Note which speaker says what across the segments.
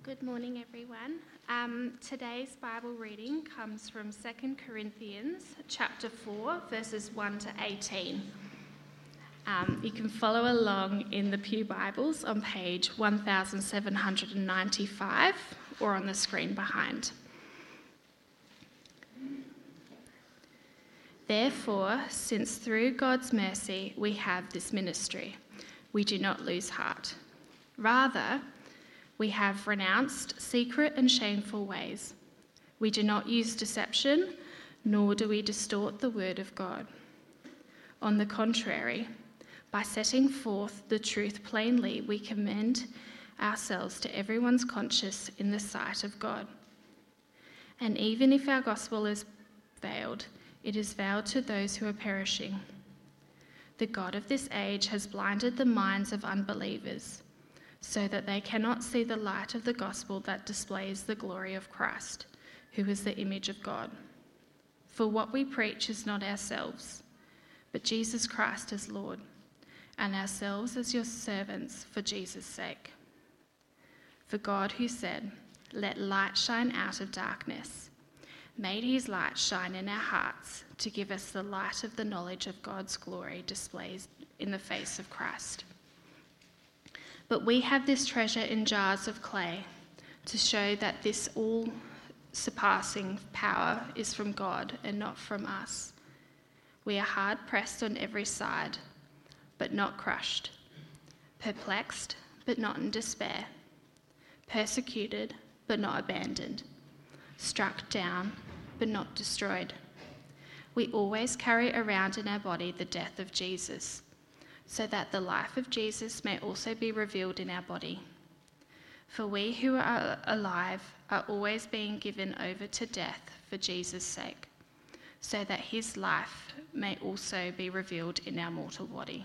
Speaker 1: Good morning, everyone. Today's Bible reading comes from 2 Corinthians chapter 4, verses 1 to 18. You can follow along in the Pew Bibles on page 1795 or on the screen behind. Therefore, since through God's mercy we have this ministry, we do not lose heart. Rather, we have renounced secret and shameful ways. We do not use deception, nor do we distort the word of God. On the contrary, by setting forth the truth plainly, we commend ourselves to everyone's conscience in the sight of God. And even if our gospel is veiled, it is veiled to those who are perishing. The God of this age has blinded the minds of unbelievers, so that they cannot see the light of the gospel that displays the glory of Christ, who is the image of God. For what we preach is not ourselves, but Jesus Christ as Lord, and ourselves as your servants for Jesus' sake. For God, who said, "Let light shine out of darkness," made his light shine in our hearts to give us the light of the knowledge of God's glory displayed in the face of Christ. But we have this treasure in jars of clay to show that this all-surpassing power is from God and not from us. We are hard-pressed on every side, but not crushed, perplexed, but not in despair, persecuted, but not abandoned, struck down, but not destroyed. We always carry around in our body the death of Jesus, so that the life of Jesus may also be revealed in our body. For we who are alive are always being given over to death for Jesus' sake, so that his life may also be revealed in our mortal body.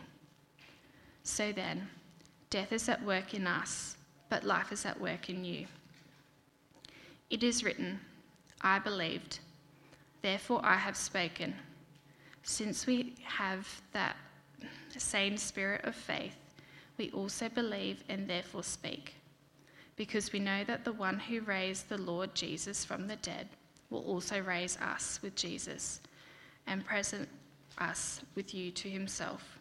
Speaker 1: So then, death is at work in us, but life is at work in you. It is written, "I believed, therefore I have spoken." Since we have that same spirit of faith, we also believe and therefore speak, because we know that the one who raised the Lord Jesus from the dead will also raise us with Jesus and present us with you to himself.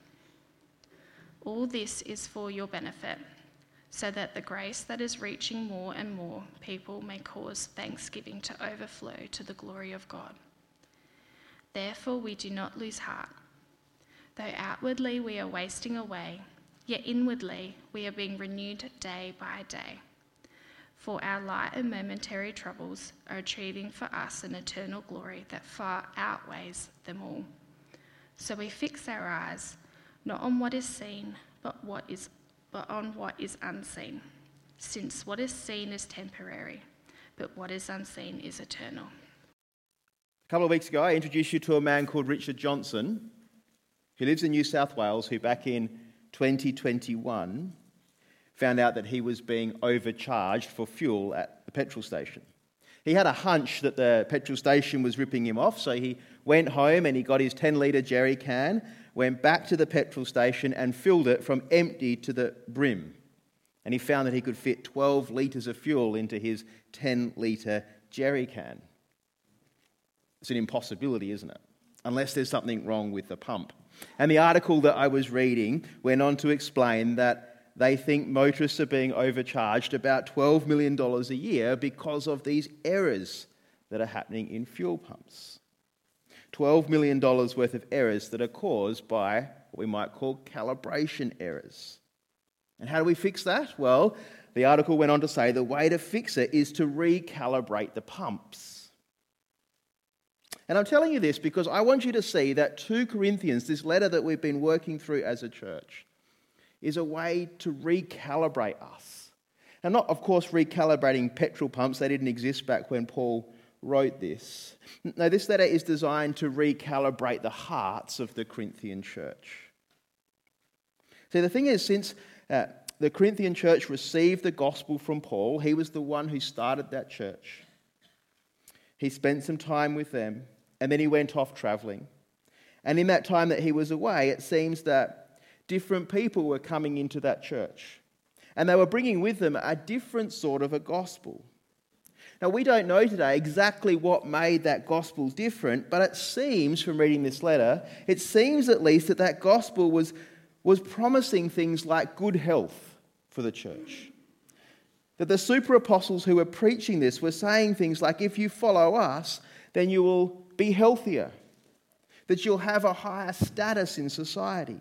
Speaker 1: All this is for your benefit, so that the grace that is reaching more and more people may cause thanksgiving to overflow to the glory of God. Therefore we do not lose heart. Though outwardly we are wasting away, yet inwardly we are being renewed day by day. For our light and momentary troubles are achieving for us an eternal glory that far outweighs them all. So we fix our eyes not on what is seen, but on what is unseen, since what is seen is temporary, but what is unseen is eternal.
Speaker 2: A couple of weeks ago, I introduced you to a man called Richard Johnson, who lives in New South Wales, who back in 2021 found out that he was being overcharged for fuel at the petrol station. He had a hunch that the petrol station was ripping him off, so he went home and he got his 10-litre jerry can, went back to the petrol station and filled it from empty to the brim. And he found that he could fit 12 litres of fuel into his 10-litre jerry can. It's an impossibility, isn't it? Unless there's something wrong with the pump. And the article that I was reading went on to explain that they think motorists are being overcharged about $12 million a year because of these errors that are happening in fuel pumps. $12 million worth of errors that are caused by what we might call calibration errors. And how do we fix that? Well, the article went on to say the way to fix it is to recalibrate the pumps. And I'm telling you this because I want you to see that 2 Corinthians, this letter that we've been working through as a church, is a way to recalibrate us. And not, of course, recalibrating petrol pumps. They didn't exist back when Paul wrote this. No, this letter is designed to recalibrate the hearts of the Corinthian church. See, the thing is, since the Corinthian church received the gospel from Paul, he was the one who started that church. He spent some time with them, and then he went off travelling. And in that time that he was away, it seems that different people were coming into that church. And they were bringing with them a different sort of a gospel. Now, we don't know today exactly what made that gospel different, but it seems, from reading this letter, it seems at least that gospel was promising things like good health for the church. That the super apostles who were preaching this were saying things like, if you follow us, then you will be healthier. That you'll have a higher status in society.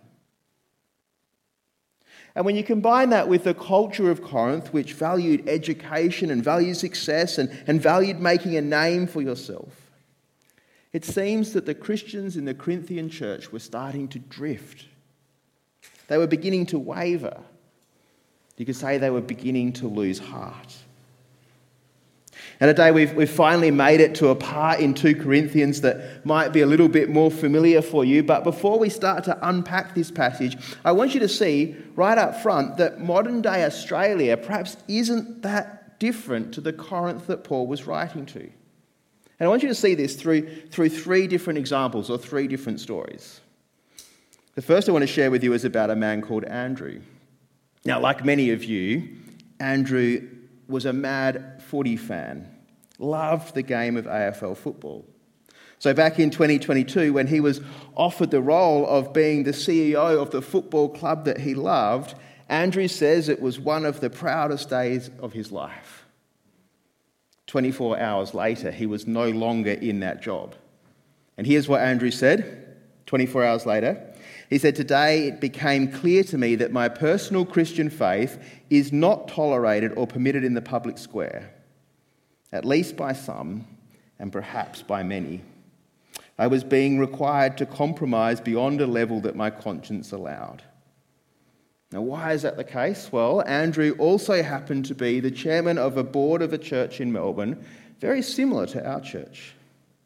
Speaker 2: And when you combine that with the culture of Corinth, which valued education and valued success and valued making a name for yourself, it seems that the Christians in the Corinthian church were starting to drift. They were beginning to waver. You could say they were beginning to lose heart. And today we've finally made it to a part in 2 Corinthians that might be a little bit more familiar for you. But before we start to unpack this passage, I want you to see right up front that modern day Australia perhaps isn't that different to the Corinth that Paul was writing to. And I want you to see this through 3 different examples or 3 different stories. The first I want to share with you is about a man called Andrew. Now, like many of you, Andrew was a mad footy fan, loved the game of AFL football. So back in 2022, when he was offered the role of being the CEO of the football club that he loved, Andrew says it was one of the proudest days of his life. 24 hours later, he was no longer in that job. And here's what Andrew said 24 hours later. He said, "Today it became clear to me that my personal Christian faith is not tolerated or permitted in the public square, at least by some and perhaps by many. I was being required to compromise beyond a level that my conscience allowed." Now, why is that the case? Well, Andrew also happened to be the chairman of a board of a church in Melbourne, very similar to our church.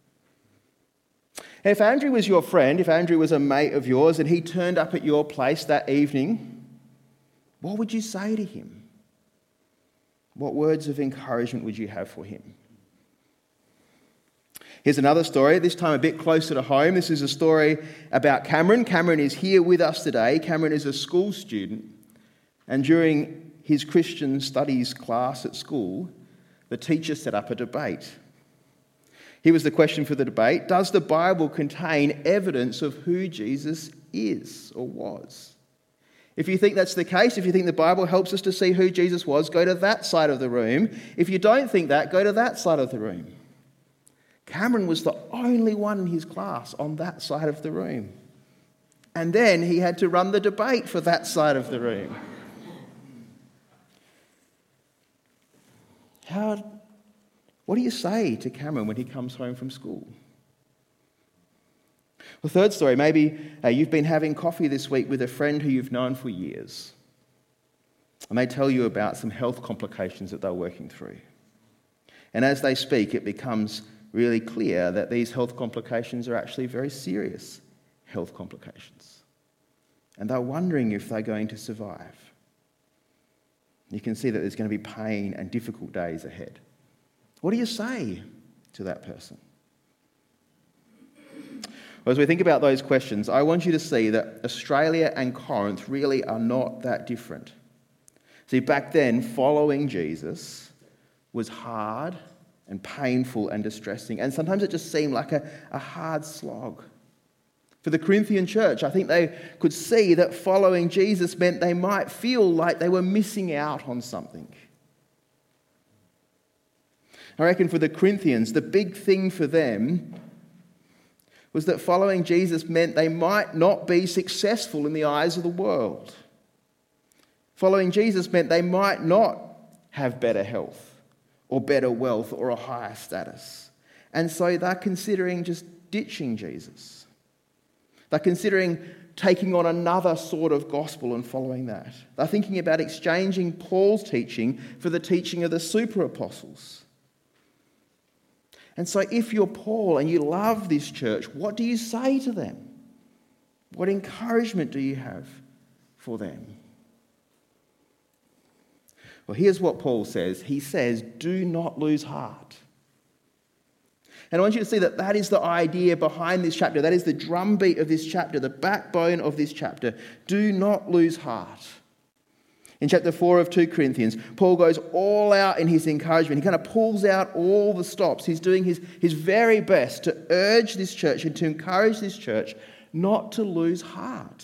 Speaker 2: If Andrew was your friend, if Andrew was a mate of yours and he turned up at your place that evening, what would you say to him? What words of encouragement would you have for him? Here's another story, this time a bit closer to home. This is a story about Cameron. Cameron is here with us today. Cameron is a school student, and during his Christian studies class at school, the teacher set up a debate. Here was the question for the debate: does the Bible contain evidence of who Jesus is or was? If you think that's the case, if you think the Bible helps us to see who Jesus was, go to that side of the room. If you don't think that, go to that side of the room. Cameron was the only one in his class on that side of the room. And then he had to run the debate for that side of the room. What do you say to Cameron when he comes home from school? The third story, maybe you've been having coffee this week with a friend who you've known for years. And they tell you about some health complications that they're working through. And as they speak, it becomes really clear that these health complications are actually very serious health complications. And they're wondering if they're going to survive. You can see that there's going to be pain and difficult days ahead. What do you say to that person? Well, as we think about those questions, I want you to see that Australia and Corinth really are not that different. See, back then, following Jesus was hard and painful and distressing, and sometimes it just seemed like a hard slog. For the Corinthian church, I think they could see that following Jesus meant they might feel like they were missing out on something. I reckon for the Corinthians, the big thing for them was that following Jesus meant they might not be successful in the eyes of the world. Following Jesus meant they might not have better health or better wealth or a higher status. And so they're considering just ditching Jesus. They're considering taking on another sort of gospel and following that. They're thinking about exchanging Paul's teaching for the teaching of the super apostles. And so if you're Paul and you love this church, what do you say to them? What encouragement do you have for them? Well, here's what Paul says. He says, do not lose heart. And I want you to see that that is the idea behind this chapter. That is the drumbeat of this chapter, the backbone of this chapter. Do not lose heart. In chapter 4 of 2 Corinthians, Paul goes all out in his encouragement. He kind of pulls out all the stops. He's doing his very best to urge this church and to encourage this church not to lose heart.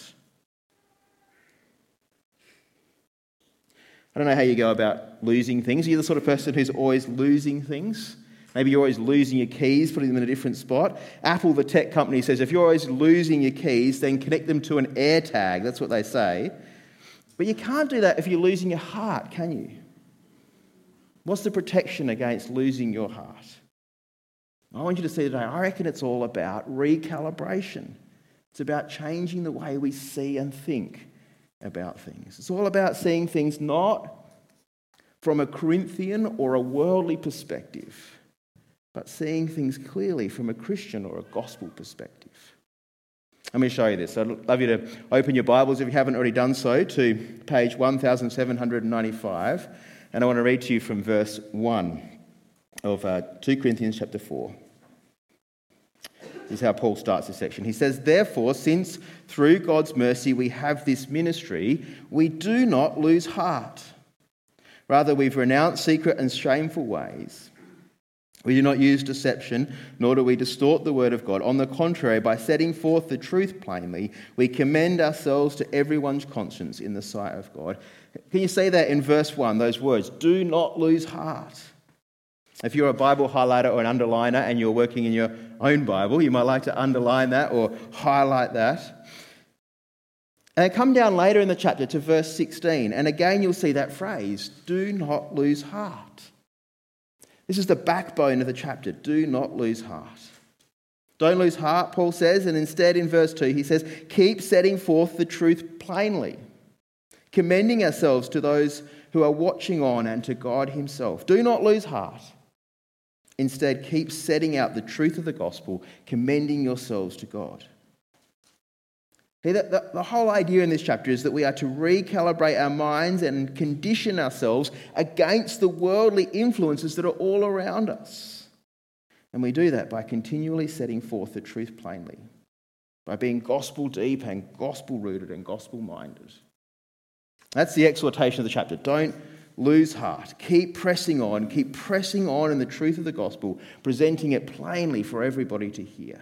Speaker 2: I don't know how you go about losing things. Are you the sort of person who's always losing things? Maybe you're always losing your keys, putting them in a different spot. Apple, the tech company, says if you're always losing your keys, then connect them to an AirTag. That's what they say. But you can't do that if you're losing your heart, can you? What's the protection against losing your heart? I want you to see today, I reckon it's all about recalibration. It's about changing the way we see and think about things. It's all about seeing things not from a Corinthian or a worldly perspective, but seeing things clearly from a Christian or a gospel perspective. Let me show you this. I'd love you to open your Bibles, if you haven't already done so, to page 1795. And I want to read to you from verse 1 of 2 Corinthians chapter 4. This is how Paul starts this section. He says, "Therefore, since through God's mercy we have this ministry, we do not lose heart. Rather, we've renounced secret and shameful ways. We do not use deception, nor do we distort the word of God. On the contrary, by setting forth the truth plainly, we commend ourselves to everyone's conscience in the sight of God." Can you see that in verse 1, those words? Do not lose heart. If you're a Bible highlighter or an underliner and you're working in your own Bible, you might like to underline that or highlight that. And come down later in the chapter to verse 16, and again you'll see that phrase, do not lose heart. This is the backbone of the chapter. Do not lose heart. Don't lose heart, Paul says, and instead in verse 2 he says, keep setting forth the truth plainly, commending ourselves to those who are watching on and to God himself. Do not lose heart. Instead, keep setting out the truth of the gospel, commending yourselves to God. The whole idea in this chapter is that we are to recalibrate our minds and condition ourselves against the worldly influences that are all around us. And we do that by continually setting forth the truth plainly, by being gospel deep and gospel rooted and gospel minded. That's the exhortation of the chapter. Don't lose heart. Keep pressing on in the truth of the gospel, presenting it plainly for everybody to hear.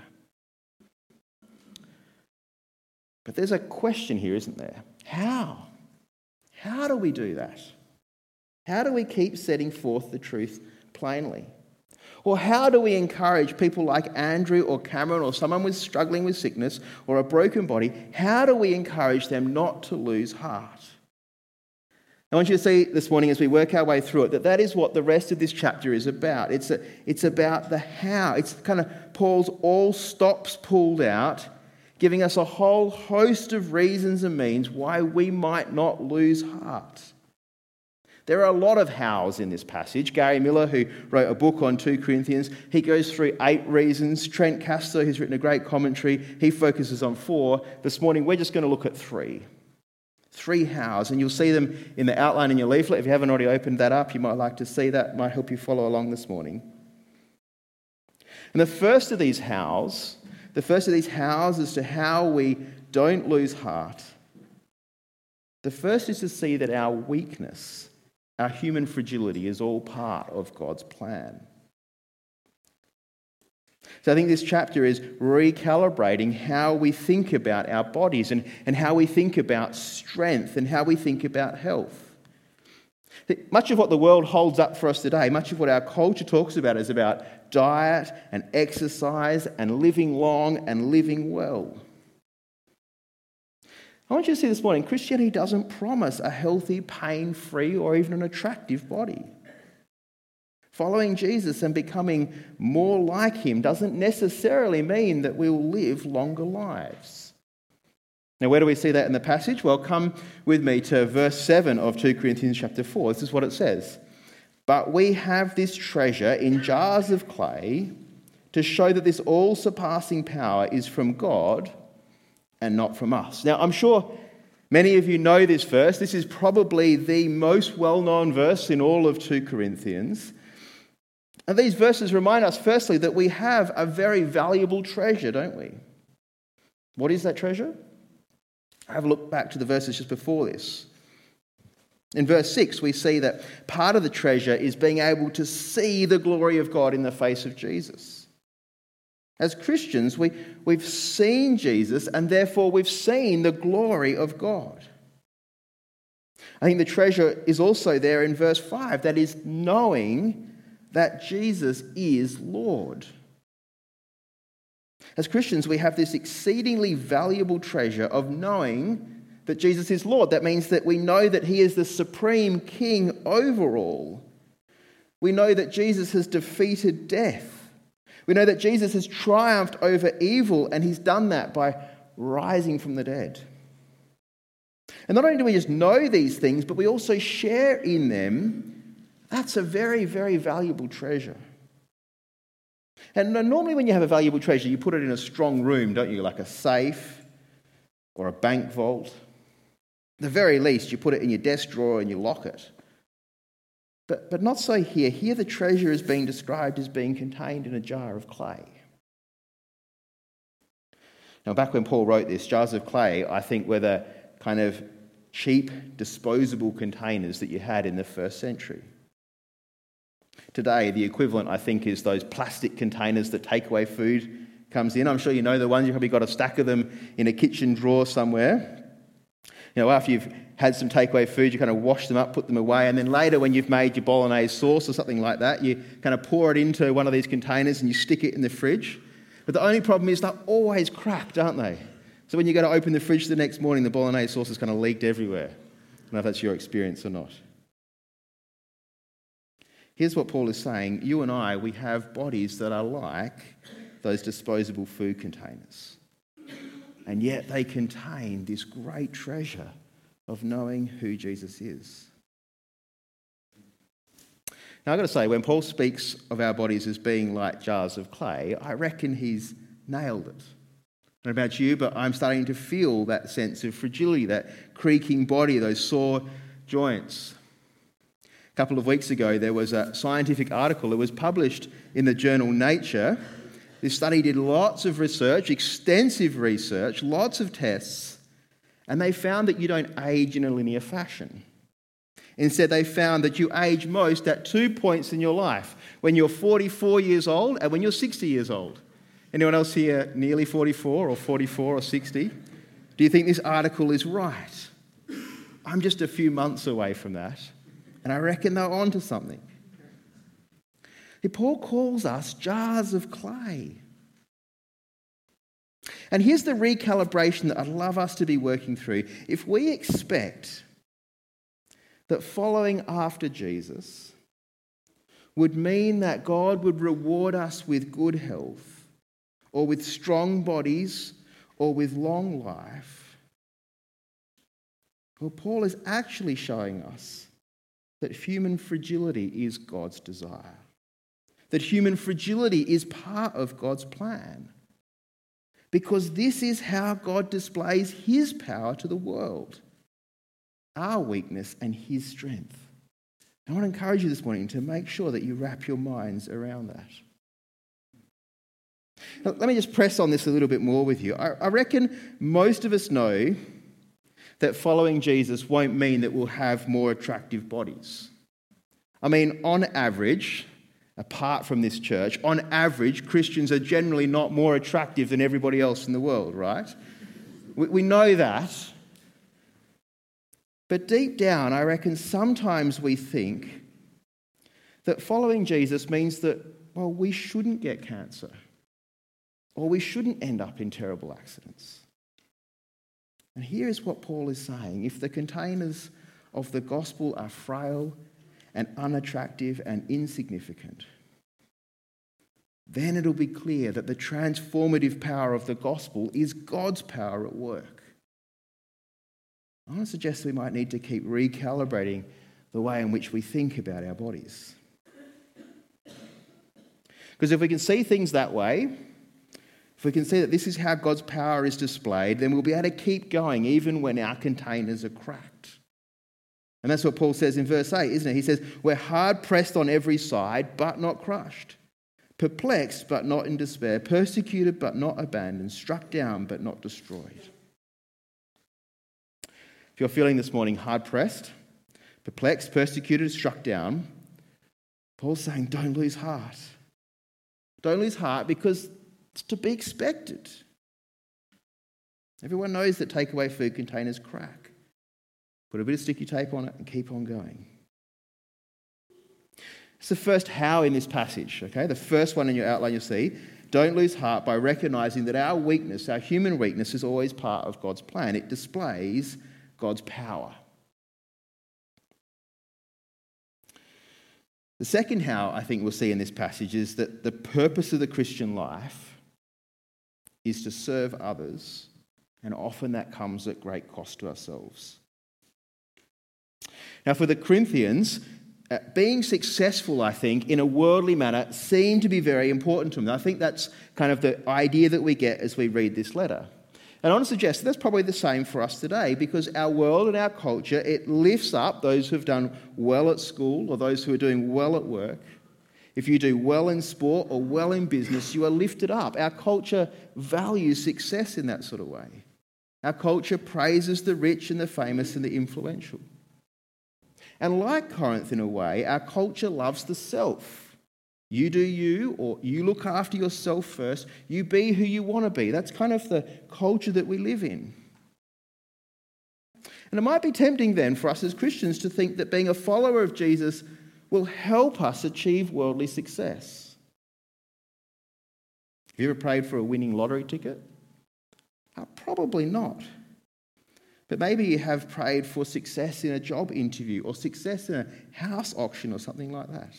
Speaker 2: But there's a question here, isn't there? How? How do we do that? How do we keep setting forth the truth plainly? Or how do we encourage people like Andrew or Cameron or someone who's struggling with sickness or a broken body? How do we encourage them not to lose heart? I want you to see this morning as we work our way through it that is what the rest of this chapter is about. It's about the how. It's kind of Paul's all stops pulled out, giving us a whole host of reasons and means why we might not lose heart. There are a lot of hows in this passage. Gary Miller, who wrote a book on 2 Corinthians, he goes through 8 reasons. Trent Castor, who's written a great commentary, he focuses on 4. This morning we're just going to look at 3. 3 hows, and you'll see them in the outline in your leaflet. If you haven't already opened that up, you might like to see that. It might help you follow along this morning. And the first of these hows as to how we don't lose heart. The first is to see that our weakness, our human fragility, is all part of God's plan. So I think this chapter is recalibrating how we think about our bodies and how we think about strength and how we think about health. Much of what the world holds up for us today, much of what our culture talks about is about diet and exercise and living long and living well. I want you to see this morning, Christianity doesn't promise a healthy, pain-free or even an attractive body. Following Jesus and becoming more like him doesn't necessarily mean that we will live longer lives. Now, where do we see that in the passage? Well, come with me to verse 7 of 2 Corinthians chapter 4. This is what it says. But we have this treasure in jars of clay to show that this all-surpassing power is from God and not from us. Now, I'm sure many of you know this verse. This is probably the most well-known verse in all of 2 Corinthians. And these verses remind us, firstly, that we have a very valuable treasure, don't we? What is that treasure? Have a look back to the verses just before this. In verse 6, we see that part of the treasure is being able to see the glory of God in the face of Jesus. As Christians, we've seen Jesus, and therefore we've seen the glory of God. I think the treasure is also there in verse 5, that is knowing that Jesus is Lord. As Christians, we have this exceedingly valuable treasure of knowing that Jesus is Lord. That means that we know that he is the supreme king over all. We know that Jesus has defeated death. We know that Jesus has triumphed over evil, and he's done that by rising from the dead. And not only do we just know these things, but we also share in them. That's a very, very valuable treasure. And normally when you have a valuable treasure, you put it in a strong room, don't you? Like a safe or a bank vault. At the very least, you put it in your desk drawer and you lock it. But not so here. Here the treasure is being described as being contained in a jar of clay. Now, back when Paul wrote this, jars of clay, I think, were the kind of cheap, disposable containers that you had in the first century. Today, the equivalent, I think, is those plastic containers that takeaway food comes in. I'm sure you know the ones. You've probably got a stack of them in a kitchen drawer somewhere. You know, after you've had some takeaway food, you kind of wash them up, put them away, and then later when you've made your bolognese sauce or something like that, you kind of pour it into one of these containers and you stick it in the fridge. But the only problem is they're always cracked, aren't they? So when you go to open the fridge the next morning, the bolognese sauce is kind of leaked everywhere. I don't know if that's your experience or not. Here's what Paul is saying. You and I, we have bodies that are like those disposable food containers. And yet they contain this great treasure of knowing who Jesus is. Now, I've got to say, when Paul speaks of our bodies as being like jars of clay, I reckon he's nailed it. I don't know about you, but I'm starting to feel that sense of fragility, that creaking body, those sore joints. A couple of weeks ago, there was a scientific article that was published in the journal Nature. This study did lots of research, extensive research, lots of tests, and they found that you don't age in a linear fashion. Instead, they found that you age most at 2 points in your life, when you're 44 years old and when you're 60 years old. Anyone else here nearly 44 or 44 or 60? Do you think this article is right? I'm just a few months away from that, and I reckon they're onto something. Paul calls us jars of clay. And here's the recalibration that I'd love us to be working through. If we expect that following after Jesus would mean that God would reward us with good health, or with strong bodies, or with long life, well, Paul is actually showing us that human fragility is God's desire. That human fragility is part of God's plan. Because this is how God displays his power to the world. Our weakness and his strength. I want to encourage you this morning to make sure that you wrap your minds around that. Now, let me just press on this a little bit more with you. I reckon most of us know that following Jesus won't mean that we'll have more attractive bodies. I mean, on average, apart from this church, on average, Christians are generally not more attractive than everybody else in the world, right? We know that. But deep down, I reckon sometimes we think that following Jesus means that, well, we shouldn't get cancer, or we shouldn't end up in terrible accidents. And here is what Paul is saying. If the containers of the gospel are frail and unattractive and insignificant, then it'll be clear that the transformative power of the gospel is God's power at work. I want to suggest we might need to keep recalibrating the way in which we think about our bodies. Because if we can see things that way, if we can see that this is how God's power is displayed, then we'll be able to keep going even when our containers are cracked. And that's what Paul says in verse 8, isn't it? He says, we're hard pressed on every side, but not crushed. Perplexed, but not in despair. Persecuted, but not abandoned. Struck down, but not destroyed. If you're feeling this morning hard pressed, perplexed, persecuted, struck down, Paul's saying, don't lose heart. Don't lose heart because it's to be expected. Everyone knows that takeaway food containers crack. Put a bit of sticky tape on it and keep on going. It's the first how in this passage, okay? The first one in your outline you'll see, don't lose heart by recognizing that our weakness, our human weakness, is always part of God's plan. It displays God's power. The second how I think we'll see in this passage is that the purpose of the Christian life is to serve others, and often that comes at great cost to ourselves. Now, for the Corinthians, being successful, I think, in a worldly manner seemed to be very important to them. I think that's kind of the idea that we get as we read this letter. And I want to suggest that's probably the same for us today, because our world and our culture, it lifts up those who have done well at school or those who are doing well at work. If you do well in sport or well in business, you are lifted up. Our culture values success in that sort of way. Our culture praises the rich and the famous and the influential. And like Corinth in a way, our culture loves the self. You do you, or you look after yourself first. You be who you want to be. That's kind of the culture that we live in. And it might be tempting then for us as Christians to think that being a follower of Jesus will help us achieve worldly success. Have you ever prayed for a winning lottery ticket? Probably not. But maybe you have prayed for success in a job interview or success in a house auction or something like that.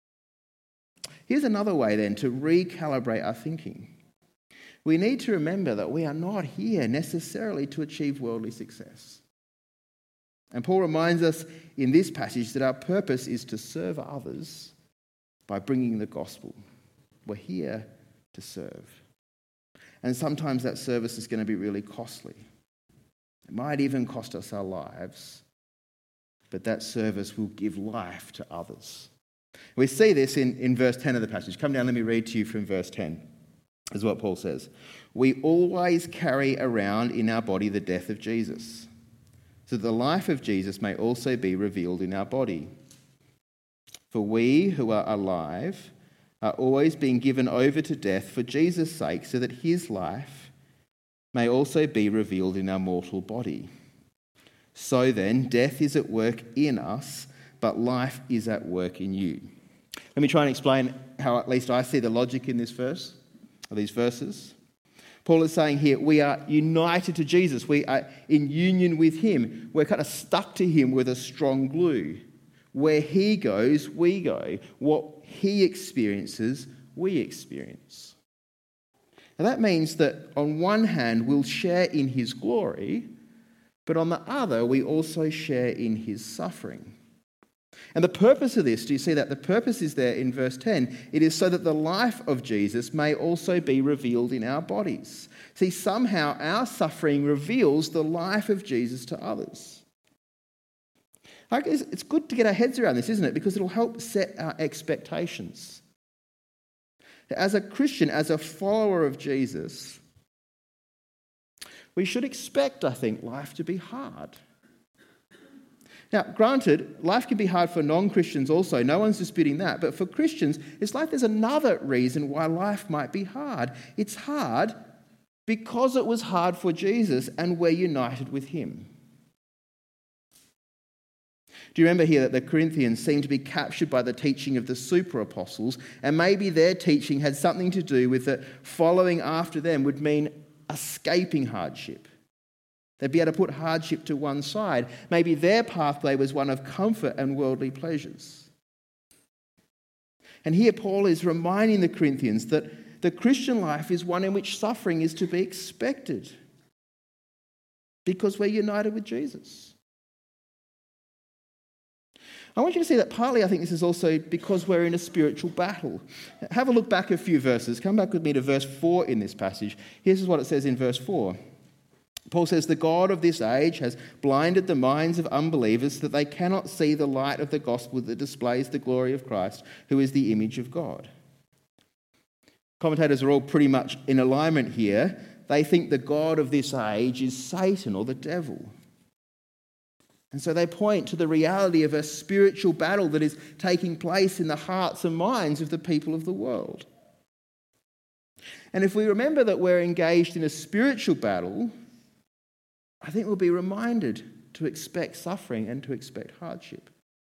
Speaker 2: Here's another way then to recalibrate our thinking. We need to remember that we are not here necessarily to achieve worldly success. And Paul reminds us in this passage that our purpose is to serve others by bringing the gospel. We're here to serve. And sometimes that service is going to be really costly. It might even cost us our lives, but that service will give life to others. We see this in verse 10 of the passage. Come down, let me read to you from verse 10. This is what Paul says. We always carry around in our body the death of Jesus, so that the life of Jesus may also be revealed in our body. For we who are alive are always being given over to death for Jesus' sake, so that his life may also be revealed in our mortal body. So then, death is at work in us, but life is at work in you. Let me try and explain how at least I see the logic in this verse, or these verses. Paul is saying here, we are united to Jesus. We are in union with him. We're kind of stuck to him with a strong glue. Where he goes, we go. What he experiences, we experience. Now that means that on one hand, we'll share in his glory, but on the other, we also share in his suffering. And the purpose of this, do you see that? The purpose is there in verse 10. It is so that the life of Jesus may also be revealed in our bodies. See, somehow our suffering reveals the life of Jesus to others. I guess it's good to get our heads around this, isn't it? Because it'll help set our expectations. As a Christian, as a follower of Jesus, we should expect, I think, life to be hard. Now, granted, life can be hard for non-Christians also. No one's disputing that. But for Christians, it's like there's another reason why life might be hard. It's hard because it was hard for Jesus and we're united with him. Do you remember here that the Corinthians seemed to be captured by the teaching of the super apostles, and maybe their teaching had something to do with that following after them would mean escaping hardship. They'd be able to put hardship to one side. Maybe their pathway was one of comfort and worldly pleasures. And here Paul is reminding the Corinthians that the Christian life is one in which suffering is to be expected because we're united with Jesus. I want you to see that partly I think this is also because we're in a spiritual battle. Have a look back a few verses. Come back with me to verse 4 in this passage. Here's what it says in verse 4. Paul says, the God of this age has blinded the minds of unbelievers so that they cannot see the light of the gospel that displays the glory of Christ, who is the image of God. Commentators are all pretty much in alignment here. They think the God of this age is Satan or the devil. And so they point to the reality of a spiritual battle that is taking place in the hearts and minds of the people of the world. And if we remember that we're engaged in a spiritual battle, I think we'll be reminded to expect suffering and to expect hardship.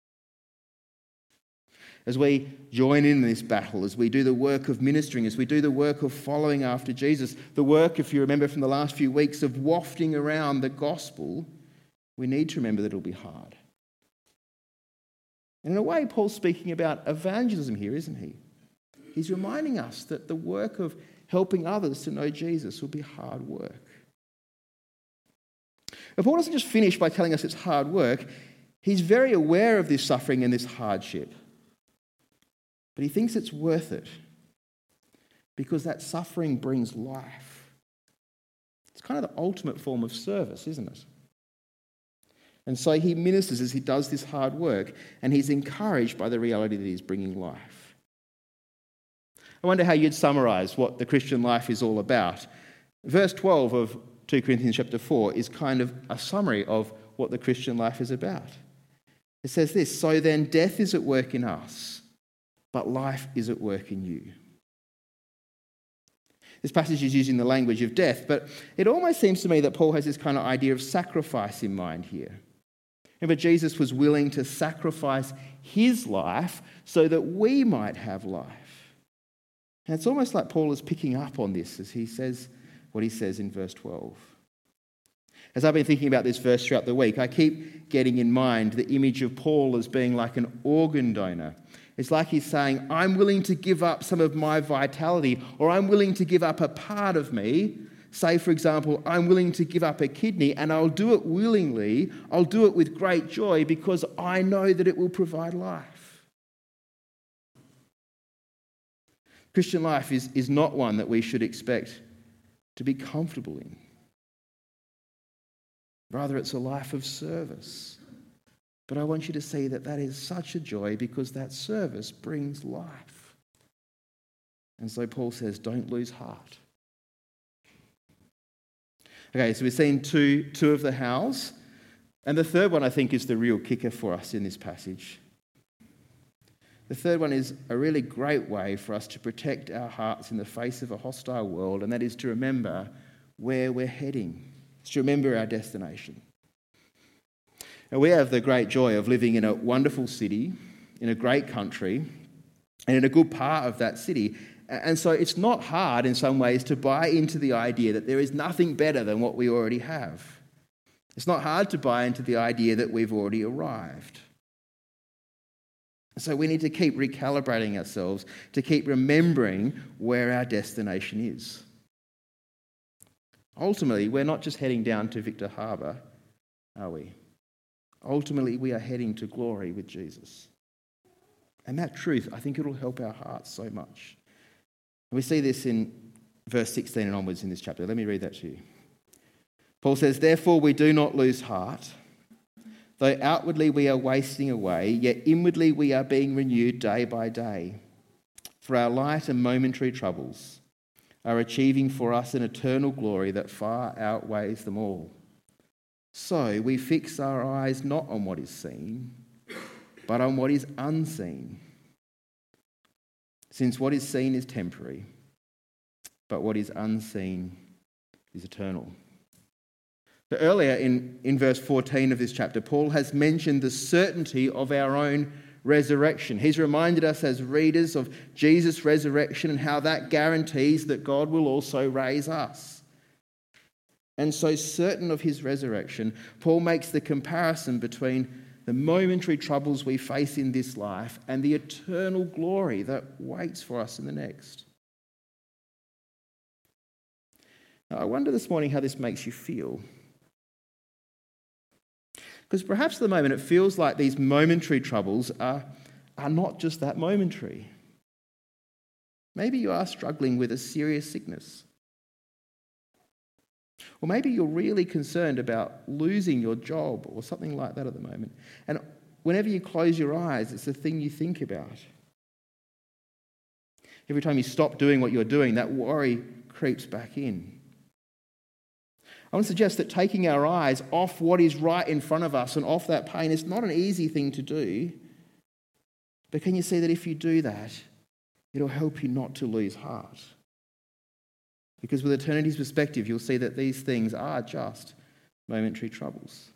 Speaker 2: As we join in this battle, as we do the work of ministering, as we do the work of following after Jesus, the work, if you remember from the last few weeks, of wafting around the gospel, we need to remember that it'll be hard. And in a way, Paul's speaking about evangelism here, isn't he? He's reminding us that the work of helping others to know Jesus will be hard work. But Paul doesn't just finish by telling us it's hard work. He's very aware of this suffering and this hardship. But he thinks it's worth it because that suffering brings life. It's kind of the ultimate form of service, isn't it? And so he ministers as he does this hard work, and he's encouraged by the reality that he's bringing life. I wonder how you'd summarise what the Christian life is all about. Verse 12 of 2 Corinthians chapter 4 is kind of a summary of what the Christian life is about. It says this, "So then death is at work in us, but life is at work in you." This passage is using the language of death, but it almost seems to me that Paul has this kind of idea of sacrifice in mind here. Remember, Jesus was willing to sacrifice his life so that we might have life. And it's almost like Paul is picking up on this as he says what he says in verse 12. As I've been thinking about this verse throughout the week, I keep getting in mind the image of Paul as being like an organ donor. It's like he's saying, I'm willing to give up some of my vitality, or I'm willing to give up a part of me. Say, for example, I'm willing to give up a kidney, and I'll do it willingly. I'll do it with great joy because I know that it will provide life. Christian life is not one that we should expect to be comfortable in. Rather, it's a life of service. But I want you to see that that is such a joy because that service brings life. And so Paul says, don't lose heart. Okay, so we've seen two of the hows. And the third one, I think, is the real kicker for us in this passage. The third one is a really great way for us to protect our hearts in the face of a hostile world, and that is to remember where we're heading. It's to remember our destination. Now, we have the great joy of living in a wonderful city, in a great country, and in a good part of that city. And so it's not hard in some ways to buy into the idea that there is nothing better than what we already have. It's not hard to buy into the idea that we've already arrived. So we need to keep recalibrating ourselves, to keep remembering where our destination is. Ultimately, we're not just heading down to Victor Harbour, are we? Ultimately, we are heading to glory with Jesus. And that truth, I think it'll help our hearts so much. We see this in verse 16 and onwards in this chapter. Let me read that to you. Paul says, "Therefore we do not lose heart. Though outwardly we are wasting away, yet inwardly we are being renewed day by day. For our light and momentary troubles are achieving for us an eternal glory that far outweighs them all. So we fix our eyes not on what is seen, but on what is unseen. Since what is seen is temporary, but what is unseen is eternal." But earlier in verse 14 of this chapter, Paul has mentioned the certainty of our own resurrection. He's reminded us as readers of Jesus' resurrection and how that guarantees that God will also raise us. And so certain of his resurrection, Paul makes the comparison between the momentary troubles we face in this life and the eternal glory that waits for us in the next. Now, I wonder this morning how this makes you feel. Because perhaps at the moment it feels like these momentary troubles are not just that momentary. Maybe you are struggling with a serious sickness. Or maybe you're really concerned about losing your job or something like that at the moment. And whenever you close your eyes, it's the thing you think about. Every time you stop doing what you're doing, that worry creeps back in. I want to suggest that taking our eyes off what is right in front of us and off that pain is not an easy thing to do. But can you see that if you do that, it'll help you not to lose heart? Because with eternity's perspective, you'll see that these things are just momentary troubles.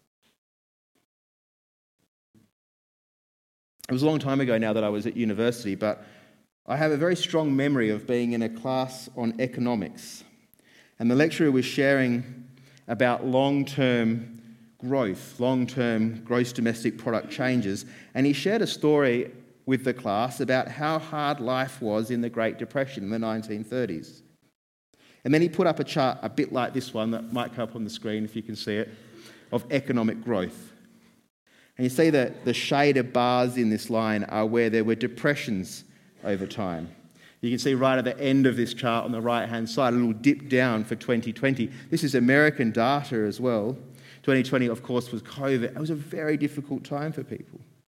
Speaker 2: It was a long time ago now that I was at university, but I have a very strong memory of being in a class on economics. And the lecturer was sharing about long-term growth, long-term gross domestic product changes. And he shared a story with the class about how hard life was in the Great Depression in the 1930s. And then he put up a chart a bit like this one that might come up on the screen if you can see it, of economic growth. And you see that the shaded bars in this line are where there were depressions over time. You can see right at the end of this chart on the right-hand side, a little dip down for 2020. This is American data as well. 2020, of course, was COVID. It was a very difficult time for people.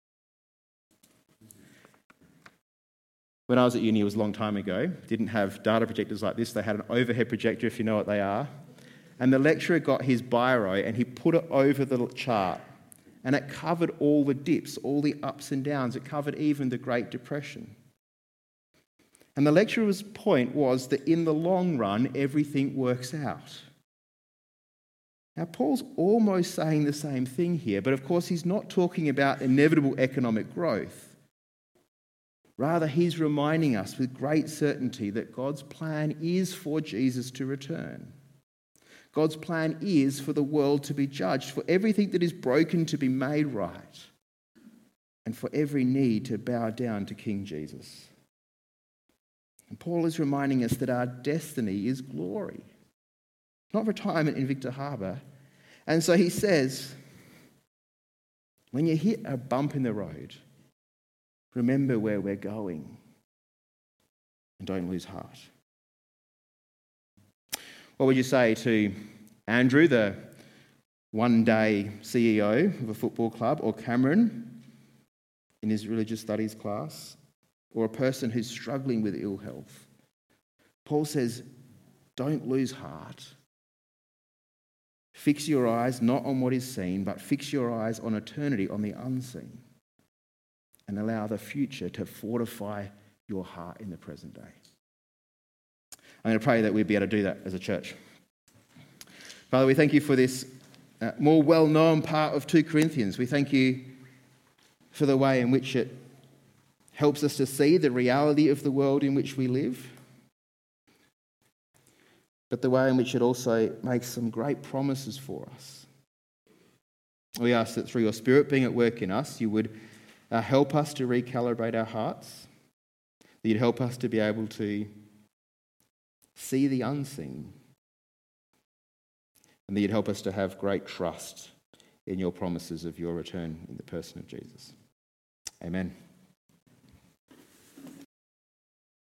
Speaker 2: When I was at uni, it was a long time ago, didn't have data projectors like this. They had an overhead projector, if you know what they are. And the lecturer got his biro and he put it over the chart. And it covered all the dips, all the ups and downs. It covered even the Great Depression. And the lecturer's point was that in the long run, everything works out. Now, Paul's almost saying the same thing here, but of course he's not talking about inevitable economic growth. Rather, he's reminding us with great certainty that God's plan is for Jesus to return. God's plan is for the world to be judged, for everything that is broken to be made right, and for every knee to bow down to King Jesus. And Paul is reminding us that our destiny is glory, not retirement in Victor Harbor. And so he says, when you hit a bump in the road, remember where we're going and don't lose heart. What would you say to Andrew, the one-day CEO of a football club, or Cameron in his religious studies class, or a person who's struggling with ill health? Paul says, don't lose heart. Fix your eyes not on what is seen, but fix your eyes on eternity, on the unseen. And allow the future to fortify your heart in the present day. I'm going to pray that we'd be able to do that as a church. Father, we thank you for this more well-known part of 2 Corinthians. We thank you for the way in which it helps us to see the reality of the world in which we live, but the way in which it also makes some great promises for us. We ask that through your Spirit being at work in us, you would help us to recalibrate our hearts, that you'd help us to be able to see the unseen, and that you'd help us to have great trust in your promises of your return in the person of Jesus. Amen.